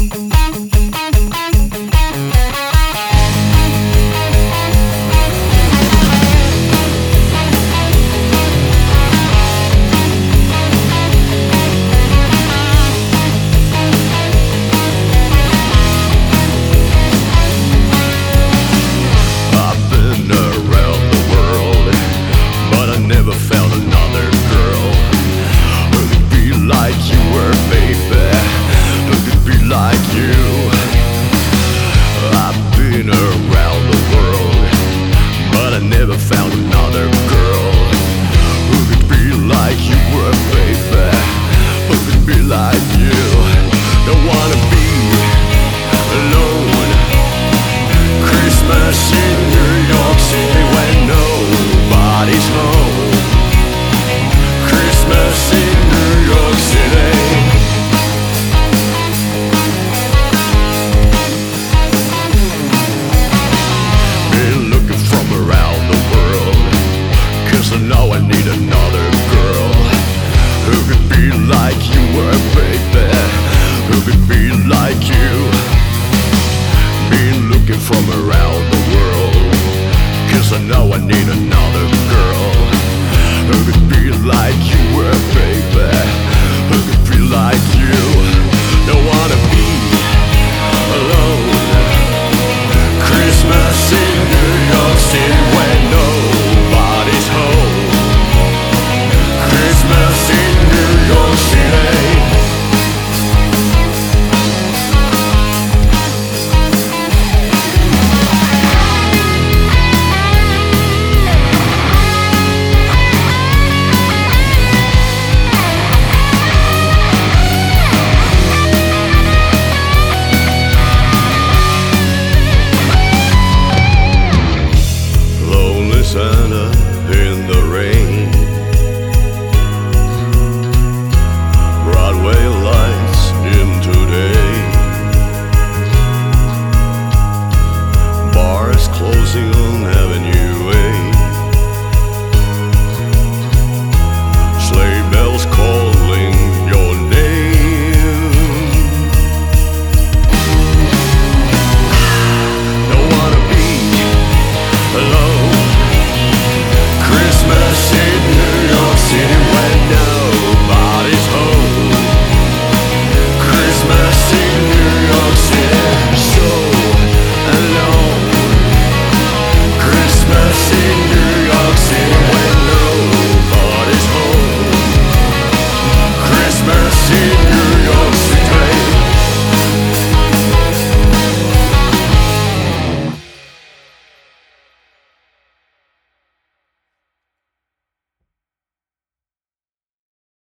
Found another girl who could be like you were, baby. Who could be like you? Don't wanna be alone. Christmas in New York City when nobody's home. Christmas in New York City. Been looking from around the world, 'cause I know I need another girl who could be like you were, baby. Who could be like you. Been looking from around the world, 'cause I know I need another girl who could be like you were, baby.